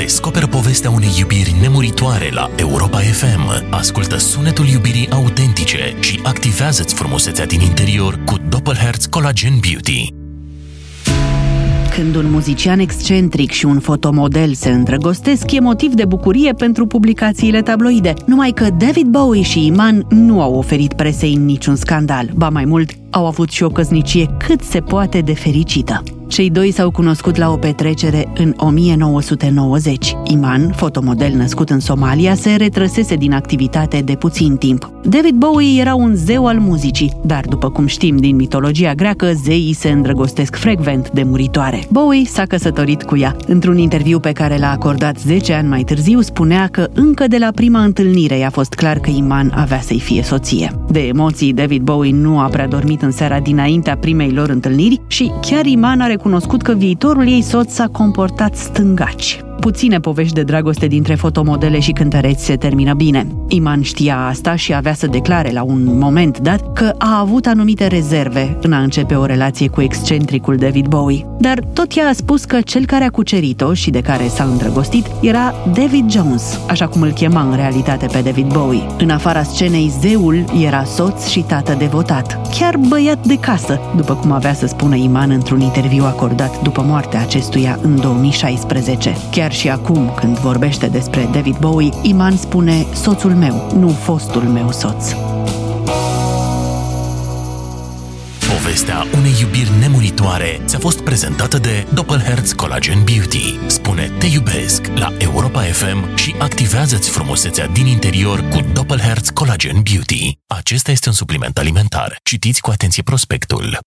Descoperă povestea unei iubiri nemuritoare la Europa FM. Ascultă sunetul iubirii autentice și activează-ți frumusețea din interior cu Doppelherz Collagen Beauty. Când un muzician excentric și un fotomodel se îndrăgostesc, e motiv de bucurie pentru publicațiile tabloide. Numai că David Bowie și Iman nu au oferit presei niciun scandal. Ba mai mult, au avut și o căsnicie cât se poate de fericită. Cei doi s-au cunoscut la o petrecere în 1990. Iman, fotomodel născut în Somalia, se retrăsese din activitate de puțin timp. David Bowie era un zeu al muzicii, dar după cum știm din mitologia greacă, zeii se îndrăgostesc frecvent de muritoare. Bowie s-a căsătorit cu ea. Într-un interviu pe care l-a acordat 10 ani mai târziu, spunea că încă de la prima întâlnire i-a fost clar că Iman avea să-i fie soție. De emoții, David Bowie nu a prea dormit în seara dinaintea primei lor întâlniri și chiar Iman a recunoscut că viitorul ei soț s-a comportat stângaci. Puține povești de dragoste dintre fotomodele și cântăreți se termină bine. Iman știa asta și avea să declare la un moment dat că a avut anumite rezerve în a începe o relație cu excentricul David Bowie. Dar tot ea a spus că cel care a cucerit-o și de care s-a îndrăgostit era David Jones, așa cum îl chema în realitate pe David Bowie. În afara scenei, zeul era soț și tată devotat, chiar băiat de casă, după cum avea să spună Iman într-un interviu acordat după moartea acestuia în 2016. Chiar și acum, când vorbește despre David Bowie, Iman spune soțul meu, nu fostul meu soț. Povestea unei iubiri nemuritoare ți-a fost prezentată de Doppelherz Collagen Beauty. Spune te iubesc la Europa FM și activează-ți frumusețea din interior cu Doppelherz Collagen Beauty. Acesta este un supliment alimentar. Citiți cu atenție prospectul.